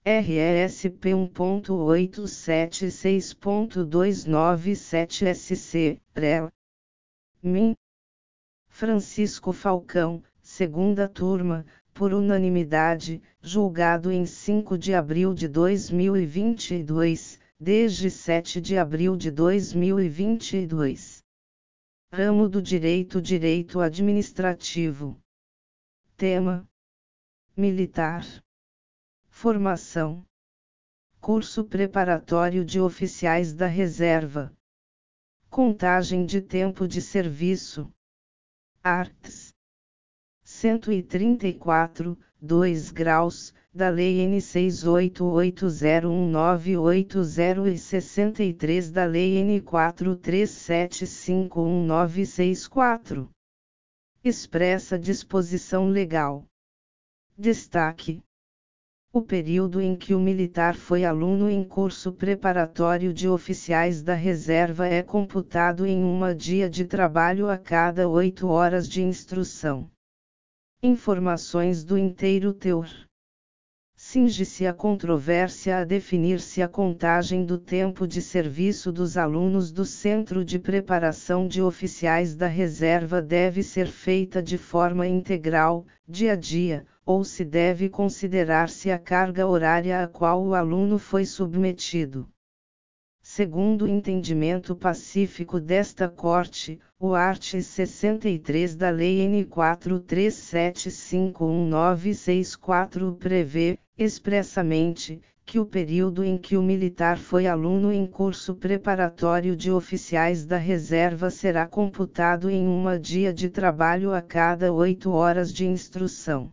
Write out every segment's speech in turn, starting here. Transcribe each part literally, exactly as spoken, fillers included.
R E S P um ponto oito sete seis ponto duzentos e noventa e sete S C, P R E L. Min. Francisco Falcão, segunda turma, por unanimidade, julgado em cinco de abril de dois mil e vinte e dois, desde sete de abril de dois mil e vinte e dois. Ramo do Direito Direito Administrativo. Tema: Militar. Formação: Curso Preparatório de Oficiais da Reserva. Contagem de tempo de serviço. Arts. cento e trinta e quatro, dois graus, da Lei N seis oito oito zero um nove oito zero e sessenta e três da Lei N quatro três sete cinco um nove seis quatro. Expressa disposição legal. Destaque: o período em que o militar foi aluno em curso preparatório de oficiais da reserva é computado em um dia de trabalho a cada oito horas de instrução. Informações do inteiro teor. Cinge-se a controvérsia a definir se a contagem do tempo de serviço dos alunos do Centro de Preparação de Oficiais da Reserva deve ser feita de forma integral, dia a dia, ou se deve considerar-se a carga horária a qual o aluno foi submetido. Segundo o entendimento pacífico desta Corte, o art. sessenta e três da Lei N quatro três sete cinco um nove seis quatro prevê, expressamente, que o período em que o militar foi aluno em curso preparatório de oficiais da reserva será computado em um dia de trabalho a cada oito horas de instrução.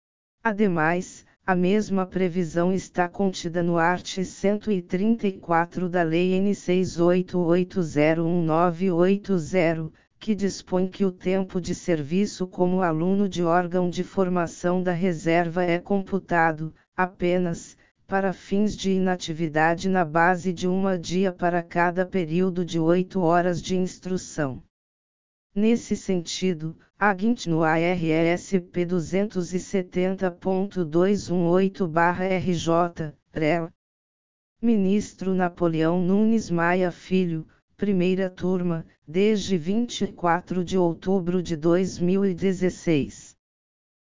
Ademais, a mesma previsão está contida no art. cento e trinta e quatro da Lei N seis oito oito zero um nove oito zero, que dispõe que o tempo de serviço como aluno de órgão de formação da reserva é computado, apenas, para fins de inatividade na base de um dia para cada período de oito horas de instrução. Nesse sentido, a G I N T no A R E S P duzentos e setenta ponto duzentos e dezoito barra R J, P R E L. Ministro Napoleão Nunes Maia Filho, primeira turma, desde vinte e quatro de outubro de dois mil e dezesseis.